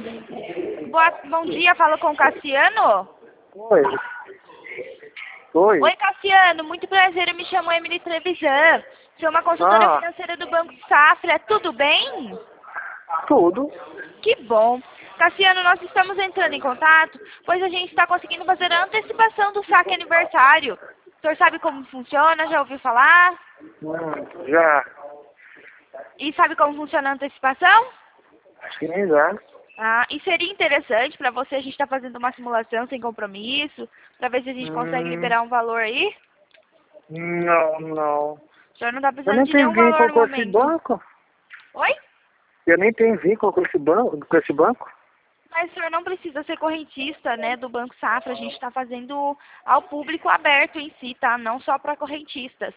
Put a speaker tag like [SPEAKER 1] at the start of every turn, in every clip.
[SPEAKER 1] Bom dia, falo com o Cassiano.
[SPEAKER 2] Oi. Oi.
[SPEAKER 1] Oi, Cassiano, muito prazer, eu me chamo Emily Trevisan. Sou uma consultora financeira do Banco Safra, tudo bem?
[SPEAKER 2] Tudo.
[SPEAKER 1] Que bom. Cassiano, nós estamos entrando em contato, pois a gente está conseguindo fazer a antecipação do saque aniversário. O senhor sabe como funciona? Já ouviu falar?
[SPEAKER 2] Já.
[SPEAKER 1] E sabe como funciona a antecipação?
[SPEAKER 2] Sim, já.
[SPEAKER 1] Ah, e seria interessante para você, a gente está fazendo uma simulação sem compromisso, para ver se a gente consegue liberar um valor aí.
[SPEAKER 2] Não.
[SPEAKER 1] O senhor não está
[SPEAKER 2] Eu
[SPEAKER 1] precisando
[SPEAKER 2] nem
[SPEAKER 1] de
[SPEAKER 2] tenho
[SPEAKER 1] nenhum valor
[SPEAKER 2] vínculo
[SPEAKER 1] no
[SPEAKER 2] com esse
[SPEAKER 1] momento.
[SPEAKER 2] banco.
[SPEAKER 1] Oi?
[SPEAKER 2] Eu nem tenho vínculo com esse banco.
[SPEAKER 1] Mas o senhor não precisa ser correntista, né, do Banco Safra. A gente está fazendo ao público aberto em si, tá? Não só para correntistas.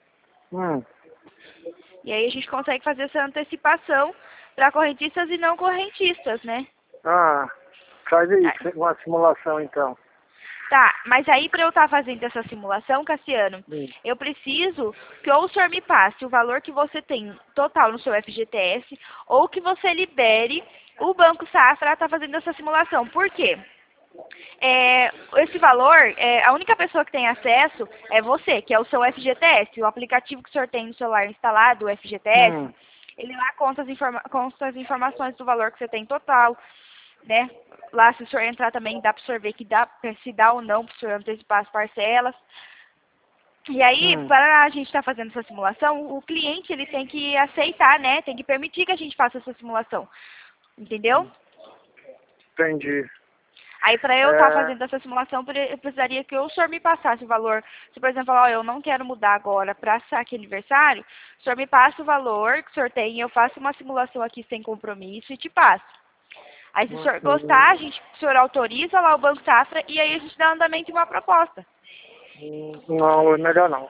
[SPEAKER 1] E aí a gente consegue fazer essa antecipação para correntistas e não correntistas, né?
[SPEAKER 2] Faz aí uma simulação então.
[SPEAKER 1] Tá, mas aí para eu estar fazendo essa simulação, Cassiano, eu preciso que ou o senhor me passe o valor que você tem total no seu FGTS ou que você libere o Banco Safra está fazendo essa simulação. Por quê? Esse valor, a única pessoa que tem acesso é você, que é o seu FGTS. O aplicativo que o senhor tem no celular instalado, o FGTS, ele lá consta as informações do valor que você tem total, né? Lá, se o senhor entrar também, dá para o senhor ver que se dá ou não para o senhor antecipar as parcelas. E aí, para a gente estar fazendo essa simulação, o cliente ele tem que aceitar, né? Tem que permitir que a gente faça essa simulação. Entendeu?
[SPEAKER 2] Entendi.
[SPEAKER 1] Aí, para eu estar fazendo essa simulação, eu precisaria que o senhor me passasse o valor. Se, por exemplo, falar, eu não quero mudar agora para saque aniversário, o senhor me passa o valor que o senhor tem, eu faço uma simulação aqui sem compromisso e te passo. Aí, se o senhor gostar, o senhor autoriza lá o Banco Safra e aí a gente dá andamento de uma proposta.
[SPEAKER 2] Não, melhor não.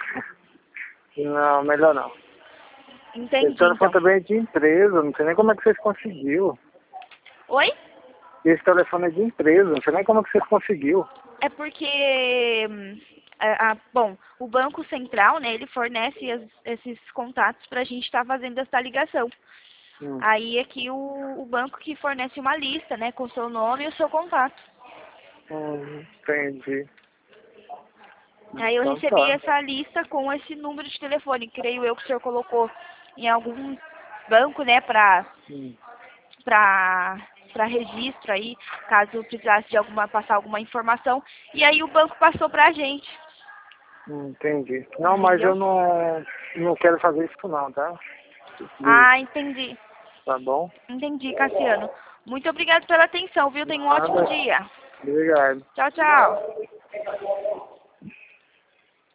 [SPEAKER 2] Não, melhor não.
[SPEAKER 1] Entendi,
[SPEAKER 2] Esse telefone
[SPEAKER 1] então.
[SPEAKER 2] também é de empresa, não sei nem como é que vocês conseguiu.
[SPEAKER 1] Oi?
[SPEAKER 2] Esse telefone é de empresa, não sei nem como é que vocês conseguiu.
[SPEAKER 1] É porque, bom, o Banco Central, né, ele fornece esses contatos para a gente estar fazendo essa ligação. Aí aqui o banco que fornece uma lista, né, com o seu nome e o seu contato.
[SPEAKER 2] Entendi.
[SPEAKER 1] Aí eu
[SPEAKER 2] Então
[SPEAKER 1] recebi
[SPEAKER 2] tá.
[SPEAKER 1] essa lista com esse número de telefone, creio eu que o senhor colocou em algum banco, né, para registro aí, caso precisasse de passar alguma informação. E aí o banco passou para a gente.
[SPEAKER 2] Entendi. Não, mas eu não quero fazer isso não, tá?
[SPEAKER 1] Ah, entendi.
[SPEAKER 2] Tá bom?
[SPEAKER 1] Entendi, Cassiano. Muito obrigado pela atenção, viu? Tenha um ótimo dia.
[SPEAKER 2] Obrigado.
[SPEAKER 1] Tchau, tchau.